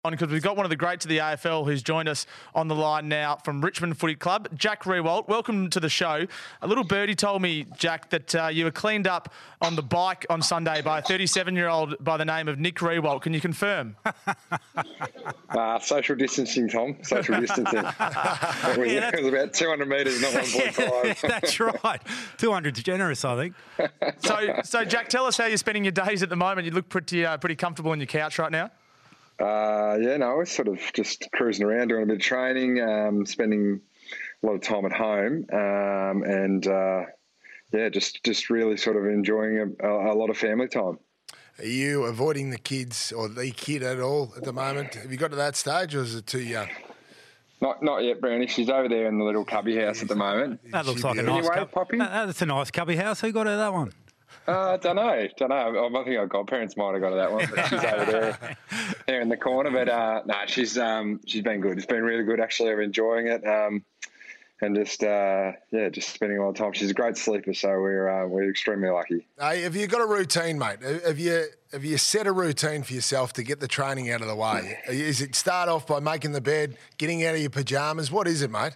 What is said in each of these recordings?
Because we've got one of the greats of the AFL who's joined us on the line now from Richmond Footy Club, Jack Riewoldt. Welcome to the show. A little birdie told me, Jack, that you were cleaned up on the bike on Sunday by a 37-year-old by the name of Nick Riewoldt. Can you confirm? Social distancing, Tom. Social distancing. It was about 200 metres, not 1.5. That's right. 200's generous, I think. So, Jack, tell us how you're spending your days at the moment. You look pretty comfortable on your couch right now. I was sort of just cruising around, doing a bit of training, spending a lot of time at home, just really sort of enjoying a lot of family time. Are you avoiding the kids or the kid at all at the moment? Have you got to that stage, or is it too young? Not yet, Brownie. She's over there in the little cubby house at the moment. That looks like a nice Poppy? That's a nice cubby house. Who got her that one? Don't know. I think our godparents might have got her that one, but she's over there in the corner. But she's been good. It's been really good, actually. I'm enjoying it, and just spending a lot of time. She's a great sleeper, so we're extremely lucky. Hey, have you got a routine, mate? Have you set a routine for yourself to get the training out of the way? Is it start off by making the bed, getting out of your pajamas? What is it, mate?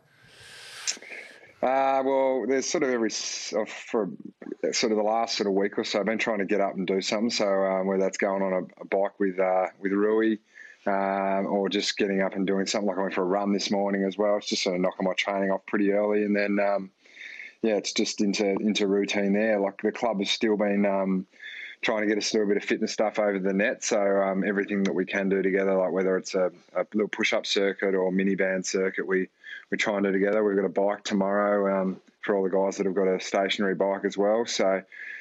Well, there's sort of for sort of the last sort of week or so, I've been trying to get up and do something. So whether that's going on a bike with Rui, or just getting up and doing something, like I went for a run this morning as well. It's just sort of knocking my training off pretty early, and then it's just into routine there. Like the club has still been trying to get us to do a bit of fitness stuff over the net. So everything that we can do together, like whether it's a little push-up circuit or mini band circuit, we try and do together. We've got a bike tomorrow for all the guys that have got a stationary bike as well. So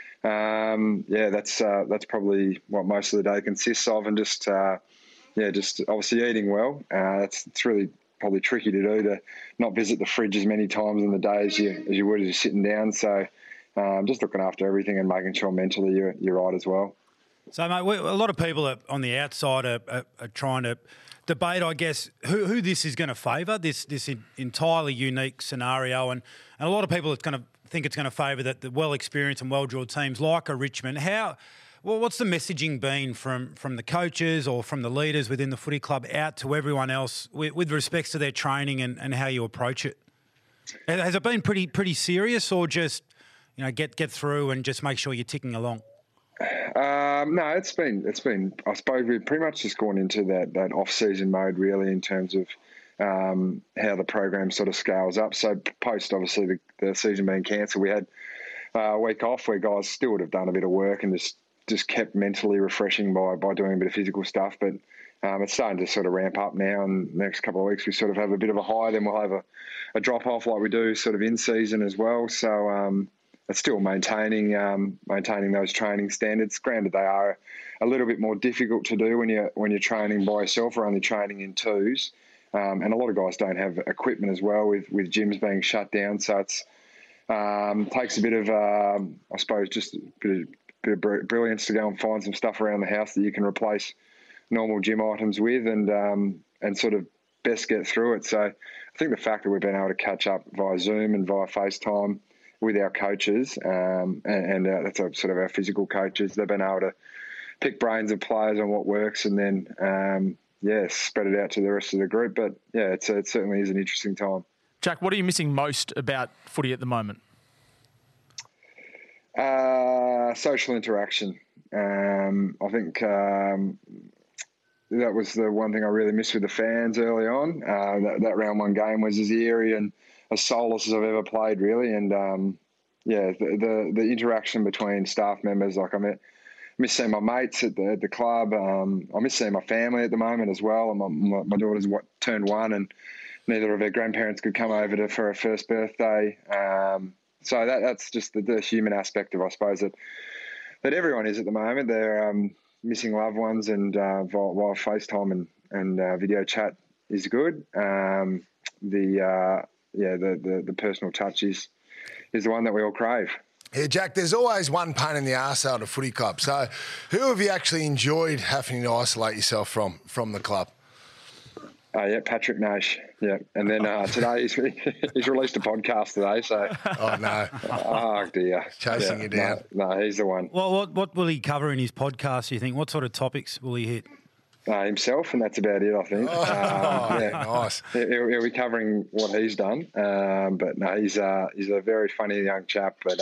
that's probably what most of the day consists of, and just obviously eating well. It's really probably tricky to do, to not visit the fridge as many times in the day as you would as you're sitting down. So just looking after everything and making sure mentally you're right as well. So, mate, a lot of people on the outside are trying to debate, I guess, who this is going to favour, this entirely unique scenario, and a lot of people are going to think it's going to favour the well-experienced and well-drilled teams like a Richmond. What's the messaging been from the coaches or from the leaders within the footy club out to everyone else with respects to their training and how you approach it? Has it been pretty serious, or just get through and just make sure you're ticking along? No, it's been. I suppose we've pretty much just gone into that off-season mode, really, in terms of how the program sort of scales up. So post, obviously, the season being cancelled, we had a week off where guys still would have done a bit of work and just kept mentally refreshing by doing a bit of physical stuff. But it's starting to sort of ramp up now, and the next couple of weeks we sort of have a bit of a high, then we'll have a drop-off like we do sort of in season as well. So it's still maintaining those training standards. Granted, they are a little bit more difficult to do when you're training by yourself or only training in twos. And a lot of guys don't have equipment as well, with gyms being shut down. So it's takes a bit of, I suppose, just a bit of brilliance to go and find some stuff around the house that you can replace normal gym items with, and sort of best get through it. So I think the fact that we've been able to catch up via Zoom and via FaceTime with our coaches, and that's sort of our physical coaches, they've been able to pick brains of players on what works, and then spread it out to the rest of the group. But it certainly is an interesting time. Jack, what are you missing most about footy at the moment? Social interaction. I think that was the one thing I really missed with the fans early on. That round one game was as eerie and as soulless as I've ever played, really. And the interaction between staff members, like I miss seeing my mates at the club. I miss seeing my family at the moment as well. And my daughter's turned 1, and neither of her grandparents could come over for her first birthday. So that's just the human aspect of, I suppose, that everyone is at the moment. They're missing loved ones, and via FaceTime and video chat is good. The personal touch is the one that we all crave. Yeah, Jack, there's always one pain in the arse at a footy club. So who have you actually enjoyed having to isolate yourself from the club? Patrick Nash. Yeah, and then today he's released a podcast today. So oh no, oh dear, chasing you down. No, he's the one. Well, what will he cover in his podcast? Do you think? What sort of topics will he hit? himself, and that's about it, I think. Nice. He'll be covering what he's done. But no, he's a very funny young chap. But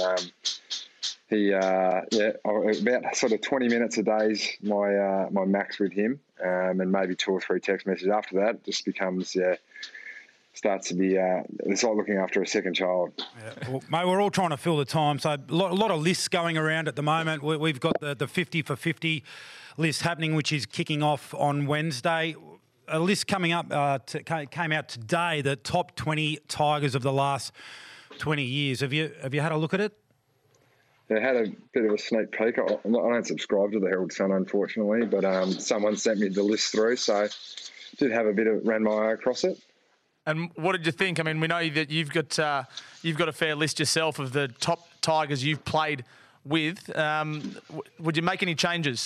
about sort of 20 minutes a day is my max with him, and maybe 2 or 3 text messages after that. It just becomes starts to be it's like looking after a second child. Yeah. Well, mate, we're all trying to fill the time. So a lot of lists going around at the moment. We've got the 50 for 50 list happening, which is kicking off on Wednesday. A list coming up came out today, the top 20 Tigers of the last 20 years. Have you had a look at it? I had a bit of a sneak peek. I don't subscribe to the Herald Sun, unfortunately, but someone sent me the list through, so did have a bit of ran my eye across it. And what did you think? I mean, we know that you've got a fair list yourself of the top Tigers you've played with. Would you make any changes?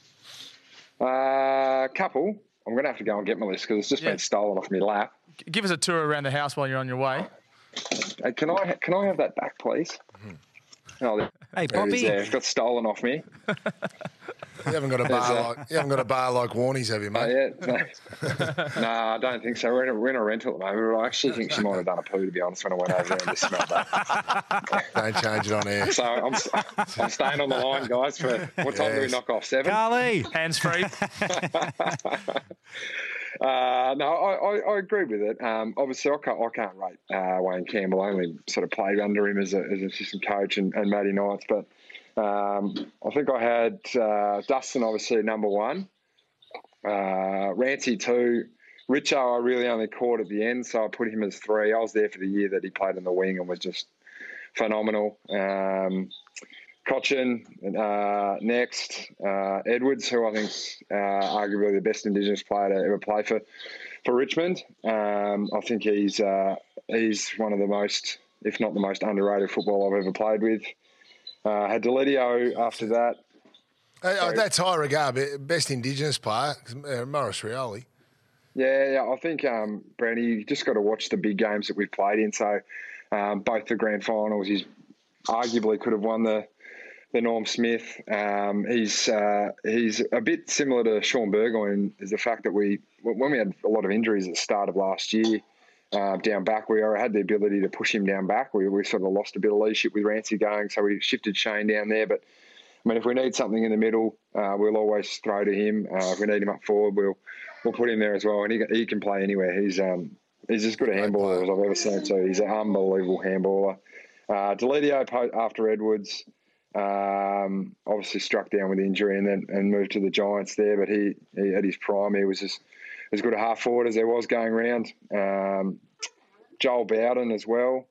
Couple. I'm going to have to go and get my list because it's just been stolen off my lap. Give us a tour around the house while you're on your way. Hey, can I have that back, please? Mm-hmm. Oh, Hey, Poppy. It got stolen off me. You haven't got a bar like Warnie's, have you, mate? No, I don't think so. We're in a rental at the moment. But I actually think she might have done a poo, to be honest, when I went over there and just smelled that. Don't change it on air. So I'm staying on the line, guys. For what time do we knock off? 7? Carly, hands free. No, I agree with it. Obviously, I can't rate Wayne Campbell. I only sort of played under him as an assistant coach and Matty Knights. But I think I had Dustin, obviously, number 1. Rancy 2. Richo, I really only caught at the end, so I put him as 3. I was there for the year that he played in the wing and was just phenomenal. Cochin, next. Edwards, who I think's arguably the best Indigenous player to ever play for Richmond. I think he's one of the most, if not the most underrated football I've ever played with. Had Deledio after that. That's high regard. Best Indigenous player, Morris Rioli. Yeah, I think, Brandy, you just got to watch the big games that we've played in. So both the grand finals, he's arguably could have won the Norm Smith. He's a bit similar to Sean Burgoyne, is the fact that when we had a lot of injuries at the start of last year, down back, we had the ability to push him down back. We sort of lost a bit of leadership with Rancy going, so we shifted Shane down there. But I mean, if we need something in the middle, we'll always throw to him. If we need him up forward, we'll put him there as well. And he can play anywhere. He's as good a handballer as I've ever seen. So he's an unbelievable handballer. Deledio after Edwards, obviously struck down with injury and moved to the Giants there. But he at his prime, he was just as good a half forward as there was going round. Joel Bowden as well.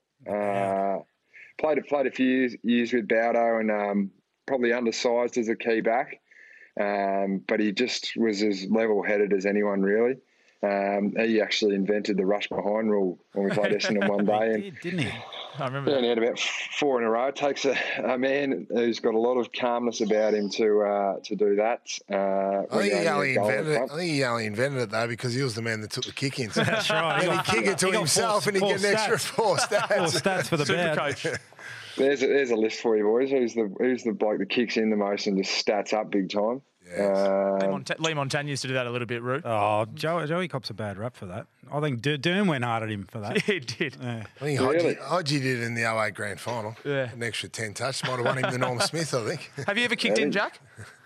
Played a few years with Bowdo and probably undersized as a key back. But he just was as level-headed as anyone, really. He actually invented the rush behind rule when we played Essendon one day. He did, didn't he? I remember. Yeah, and he had about 4 in a row. It takes a man who's got a lot of calmness about him to do that. I think he only invented it though because he was the man that took the kick in. That's right. And he kicked it to himself and he get an extra 4 stats. 4 stats for the Super bad. coach. There's a list for you boys. Who's the bloke that kicks in the most and just stats up big time? Lee Montagna used to do that a little bit, Roo. Oh, Joey cops a bad rap for that. I think Doom went hard at him for that. He did. Yeah. I think Hodgie did it in the 08 grand final. Yeah. An extra 10 touch. Might have won him the Norm Smith, I think. Have you ever kicked in, Jack?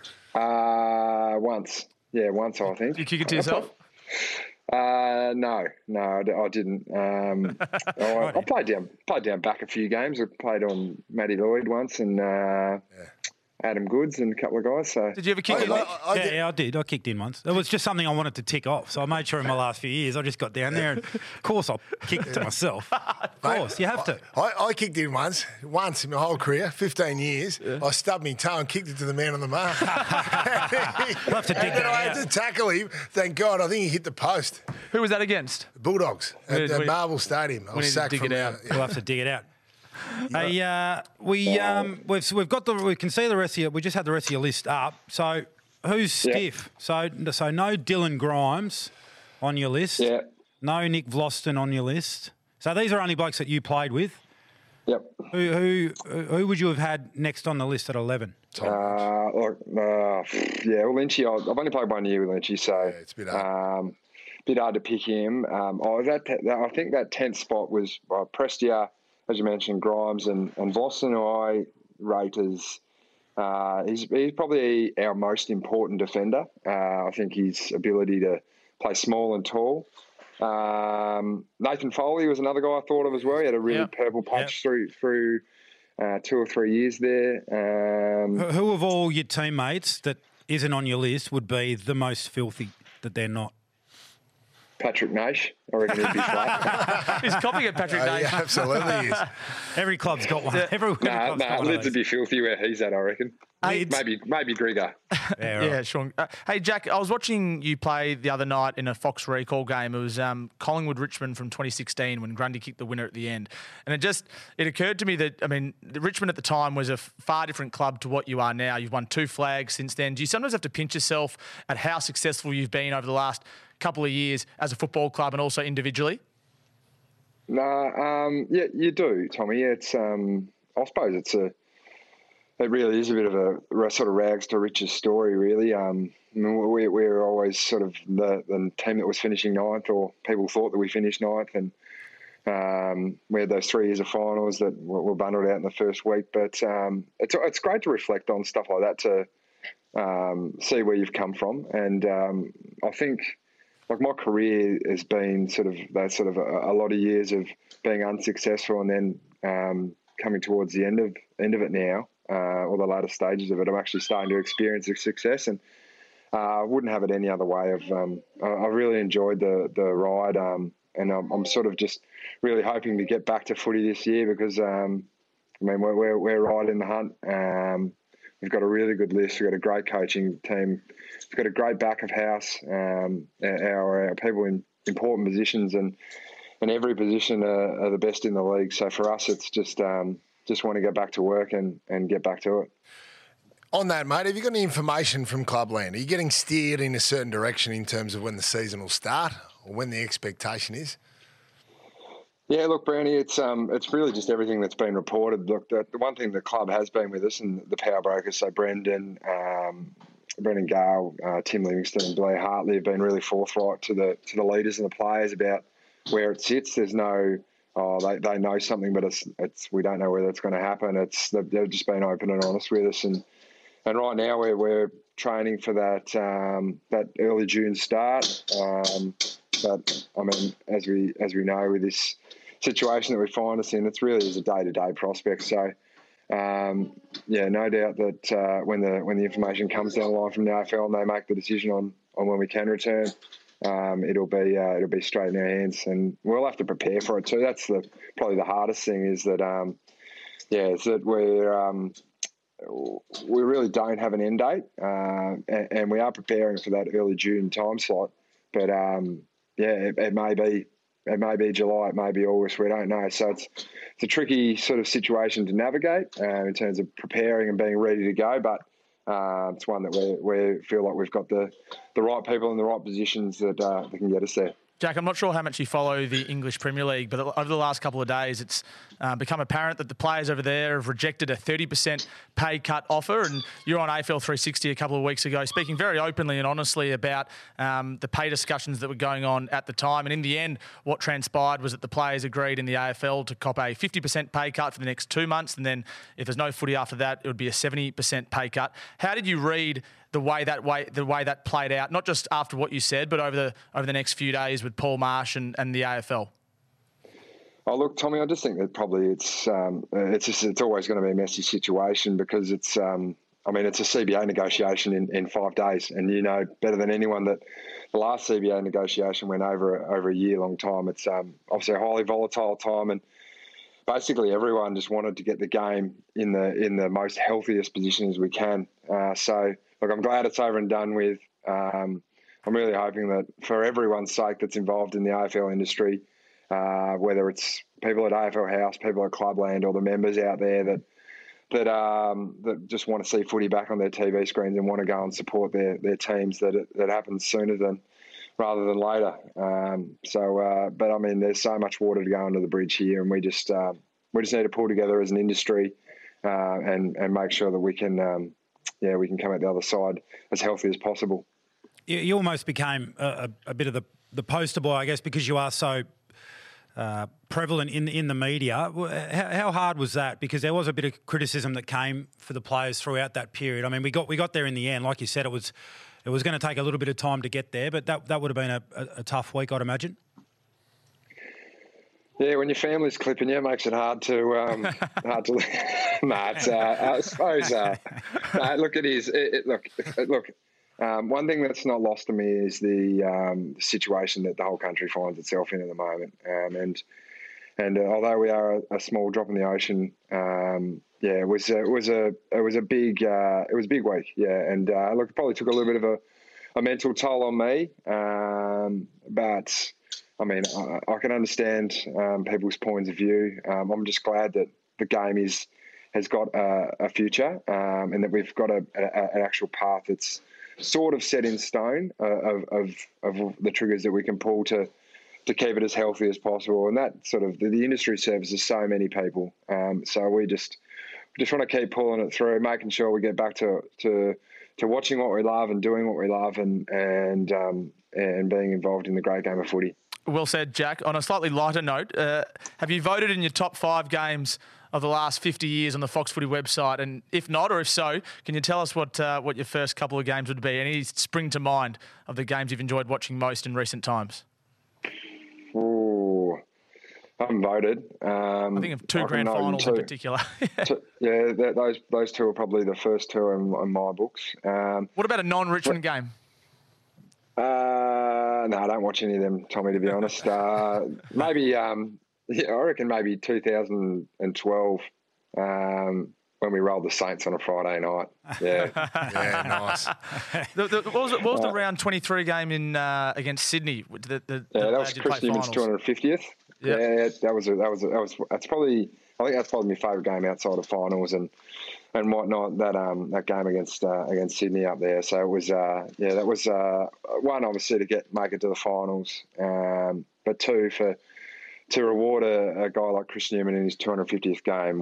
Once. Yeah, once I think. Did you kick it to yourself? No, I didn't. I played down back a few games. I played on Matty Lloyd once and Adam Goods and a couple of guys. So Did you ever kick it? I did. I kicked in once. It was just something I wanted to tick off. So I made sure in my last few years I just got down there and, of course, I'll kick it to myself. Of course, you have to. I kicked in once in my whole career, 15 years. Yeah. I stubbed my toe and kicked it to the man on the mark. We'll have to dig and then I had to tackle him. Thank God, I think he hit the post. Who was that against? The Bulldogs at Marvel Stadium. I was sacked from there. We'll have to dig it out. Hey, we can see the rest of your. We just had the rest of your list up. So who's stiff? So no Dylan Grimes on your list. Yeah. No Nick Vlaston on your list. So these are only blokes that you played with. Yep. Who would you have had next on the list at 11? Well, Lynchy. I've only played 1 year with Lynchy, so it's a bit hard. Bit hard to pick him. I think that 10th spot was Prestia, as you mentioned, Grimes and Vossen, who I rate as he's probably our most important defender. I think his ability to play small and tall. Nathan Foley was another guy I thought of as well. He had a really purple patch through 2 or 3 years there. Who of all your teammates that isn't on your list would be the most filthy that they're not? Patrick Naish, I reckon he'd be flat. He's copying at Patrick Naish. Yeah, absolutely is. Every club's got one. Every club's got one. Lids would be filthy where he's at, I reckon. Maybe Grigor. Yeah, Sean. Hey, Jack, I was watching you play the other night in a Fox Recall game. It was Collingwood-Richmond from 2016 when Grundy kicked the winner at the end. And it occurred to me that, the Richmond at the time was a far different club to what you are now. You've won 2 flags since then. Do you sometimes have to pinch yourself at how successful you've been over the last couple of years as a football club and also individually? No, you do, Tommy. It's I suppose it really is a bit of a sort of rags to riches story, really. We're always sort of the team that was finishing 9th, or people thought that we finished 9th, and we had those 3 years of finals that were bundled out in the first week. But it's great to reflect on stuff like that, to see where you've come from, and I think. Like, my career has been a lot of years of being unsuccessful, and then coming towards the end of it now, or the latter stages of it. I'm actually starting to experience the success, and I wouldn't have it any other way. I really enjoyed the ride, and I'm sort of just really hoping to get back to footy this year because we're right in the hunt. We've got a really good list. We've got a great coaching team. We've got a great back of house. Our people in important positions and every position are the best in the league. So for us, it's just want to get back to work and get back to it. On that, mate, have you got any information from Clubland? Are you getting steered in a certain direction in terms of when the season will start or when the expectation is? Yeah, look, Brownie, it's really just everything that's been reported. Look, the one thing the club has been with us and the power brokers, so Brendan Gale, Tim Livingston and Blair Hartley have been really forthright to the leaders and the players about where it sits. There's no, they know something, but it's we don't know whether it's going to happen. They've just been open and honest with us, and right now we're training for that early June start. But as we know with this situation that we find us in, it's really is a day-to-day prospect. So, no doubt that when the information comes down the line from the AFL and they make the decision on when we can return, it'll be straight in our hands, and we'll have to prepare for it too. That's probably the hardest thing is that is that we really don't have an end date, and we are preparing for that early June time slot, but it may be July, it may be August, we don't know. So it's a tricky sort of situation to navigate in terms of preparing and being ready to go, but it's one that we feel like we've got the right people in the right positions that can get us there. Jack, I'm not sure how much you follow the English Premier League, but over the last couple of days, it's become apparent that the players over there have rejected a 30% pay cut offer. And you're on AFL 360 a couple of weeks ago, speaking very openly and honestly about the pay discussions that were going on at the time. And in the end, what transpired was that the players agreed in the AFL to cop a 50% pay cut for the next 2 months. And then if there's no footy after that, it would be a 70% pay cut. How did you read the way that played out, not just after what you said, but over the next few days with Paul Marsh and the AFL? Oh, look, Tommy, I just think that probably it's always going to be a messy situation because it's a CBA negotiation in 5 days, and you know better than anyone that the last CBA negotiation went over a year-long time. It's obviously a highly volatile time, and basically everyone just wanted to get the game in the most healthiest position as we can. So, look, I'm glad it's over and done with. I'm really hoping that for everyone's sake that's involved in the AFL industry, whether it's people at AFL House, people at Clubland, or the members out there that just want to see footy back on their TV screens and want to go and support their teams, that happens sooner rather than later. But there's so much water to go under the bridge here, and we just we just need to pull together as an industry and make sure that we can we can come out the other side as healthy as possible. You almost became a bit of the poster boy, I guess, because you are so prevalent in the media. How hard was that? Because there was a bit of criticism that came for the players throughout that period. I mean, we got there in the end. Like you said, it was going to take a little bit of time to get there, but that would have been a tough week, I'd imagine. Yeah, when your family's clipping you, it makes it hard to I suppose. Look, it is. Look. One thing that's not lost to me is the situation that the whole country finds itself in at the moment. And although we are a small drop in the ocean, it was a big week. Yeah, and look, it probably took a little bit of a mental toll on me. But I mean, I can understand people's points of view. I'm just glad that the game has got a future, and that we've got an actual path that's sort of set in stone of the triggers that we can pull to keep it as healthy as possible. And that sort of the industry services so many people. So we just want to keep pulling it through, making sure we get back to watching what we love and doing what we love and being involved in the great game of footy. Well said, Jack. On a slightly lighter note, have you voted in your top 5 games of the last 50 years on the Fox Footy website? And if not, or if so, can you tell us what your first couple of games would be? Any spring to mind of the games you've enjoyed watching most in recent times? Oh, I haven't voted. I think of 2 grand finals in particular. Those 2 are probably the first 2 in my books. What about a non-Richmond game? No, I don't watch any of them, Tommy, to be honest. Maybe, I reckon maybe 2012 when we rolled the Saints on a Friday night. Yeah. Yeah, nice. What was the round 23 game in against Sydney? That was Chris Newman's 250th. Yep. Yeah, that's probably my favourite game outside of finals and whatnot. That game against Sydney up there. So it was that was one obviously to make it to the finals, but 2 to reward a guy like Chris Newman in his 250th game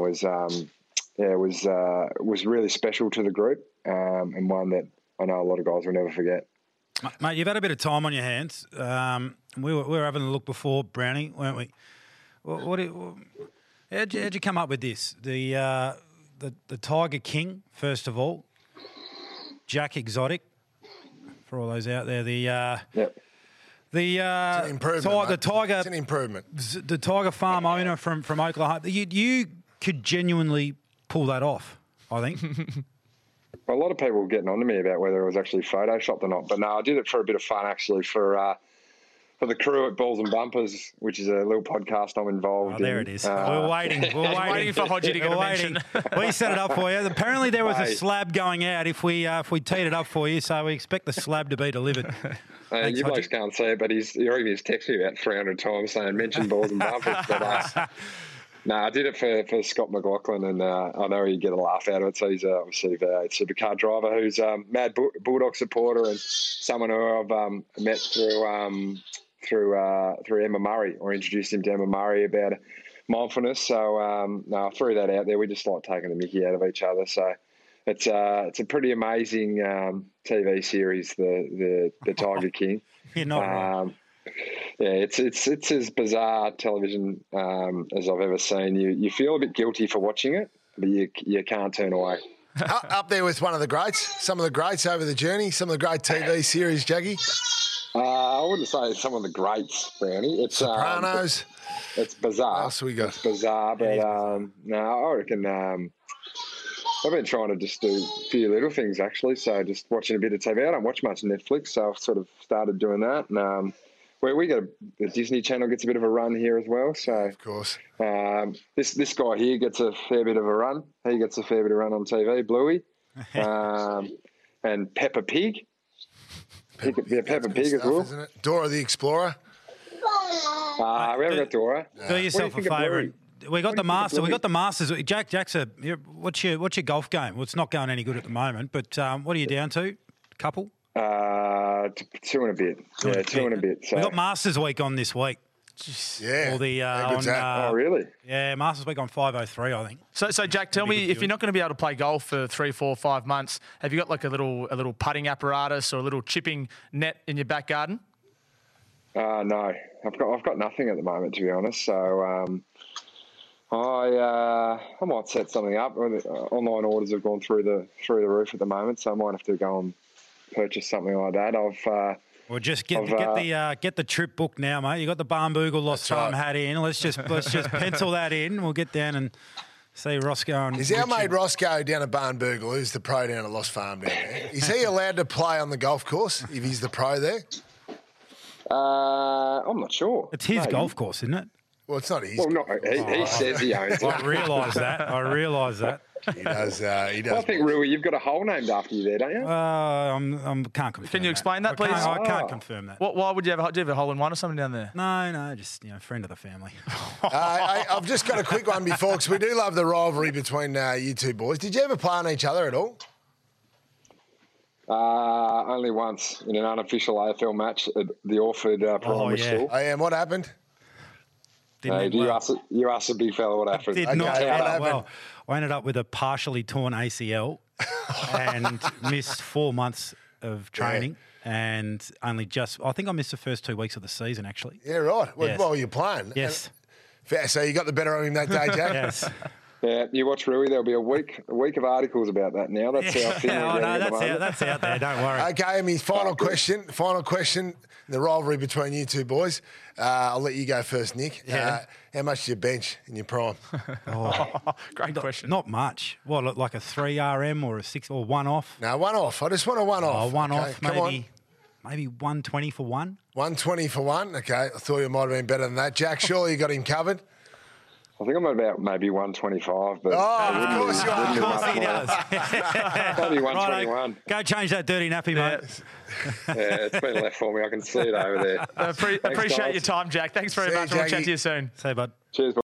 was really special to the group, and one that I know a lot of guys will never forget. Mate, you've had a bit of time on your hands. We were having a look before, Brownie, weren't we? How'd you come up with this? The Tiger King, first of all. Jack Exotic, for all those out there. Yep. It's an improvement. It's an improvement. The Tiger Farm owner from Oklahoma. You could genuinely pull that off, I think. A lot of people were getting on to me about whether it was actually photoshopped or not. But no, I did it for a bit of fun, actually, for the crew at Balls and Bumpers, which is a little podcast I'm involved in. There it is. We're waiting. We're waiting for Hodgie to get a mention. We set it up for you. Apparently there was a slab going out if we teed it up for you, so we expect the slab to be delivered. You blokes can't see it, but he's texted me about 300 times saying mention Balls and Bumpers. But no, I did it for Scott McLaughlin, and I know he'd get a laugh out of it. So he's obviously a supercar driver who's a mad Bulldog supporter and someone who I've met through Emma Murray, or introduced him to Emma Murray about mindfulness. So I threw that out there. We just like taking the mickey out of each other. So it's a pretty amazing TV series, the Tiger King. You're not wrong. Yeah, it's as bizarre television as I've ever seen. You feel a bit guilty for watching it, but you can't turn away. Up there with one of the greats, some of the greats over the journey, some of the great TV series, Jackie. I wouldn't say some of the greats, Brownie. It's Sopranos. It's bizarre. What else we got? It's bizarre, but no, I reckon I've been trying to just do a few little things, actually. So just watching a bit of TV. I don't watch much Netflix, so I've sort of started doing that. And we get the Disney Channel gets a bit of a run here as well. So of course, this guy here gets a fair bit of a run. He gets a fair bit of run on TV, Bluey, and Peppa Pig. Peppa Pig as well. Isn't it? Dora the Explorer. We haven't got Dora. Do yourself a favour. We got the Masters. We got the Masters. Jack's what's your golf game? Well, it's not going any good at the moment. But what are you down to? Couple? 2 and a bit. Yeah, 2 and a bit. So. We got Masters week on this week. Yeah. Or the How good's on, that? Oh, really? yeah, Masters Week on 5:03, I think. So Jack, tell me, good if you're not going to be able to play golf for 3, 4, 5 months, have you got like a little putting apparatus or a little chipping net in your back garden? No, I've got nothing at the moment, to be honest. So I might set something up. Online orders have gone through the roof at the moment, so I might have to go and purchase something like that. Well, just get the trip booked now, mate. You got the Barnbougle Lost Farm hat in. Let's just pencil that in. We'll get down and see Roscoe. And Is our mate Roscoe down at Barnbougle, who's the pro down at Lost Farm down there? Is he allowed to play on the golf course if he's the pro there? I'm not sure. It's his No, golf course, isn't it? Well, it's not his. Well, not, he says he owns I it. realise that. He does. He I does. think, Rui, you've got a hole named after you there, don't you? I can't confirm. Can you explain that, please? I can't confirm that. Why would you have? Do you have a hole in one or something down there? No, just friend of the family. I've just got a quick one before, because we do love the rivalry between you two boys. Did you ever play on each other at all? Only once in an unofficial AFL match at the Orford Primary yeah. School. Oh, yeah, and what happened? Didn't end You well. asked a big fella what happened. Did Okay, not what end up happened? well. I ended up with a partially torn ACL and missed 4 months of training, and I think I missed the first 2 weeks of the season, actually. Yeah, right. Yes. Well, you're playing. Yes. Fair. So you got the better of him that day, Jack? Yes. Yeah, you watch Rui, there'll be a week of articles about that now. That's how thin we're Oh, getting no, at the moment. that's out there. Don't worry. Okay, Amy, final question. The rivalry between you two boys. I'll let you go first, Nick. Yeah. How much do you bench in your prime? Great question. Not much. What, like a 3 RM or a 6 or one off? No, one off. I just want a one off. One Okay, off, come on. maybe 120 for one. 120 for one. Okay, I thought you might have been better than that. Jack, surely you got him covered. I think I'm at about maybe 125, but of course you are. Of course he does. maybe Righto, 121. go change that dirty nappy, mate. Yeah, it's been left for me. I can see it over there. Appreciate guys. your time, Jack. Thanks very See you, much. We'll chat Jackie. to you soon. Say, bud. Cheers.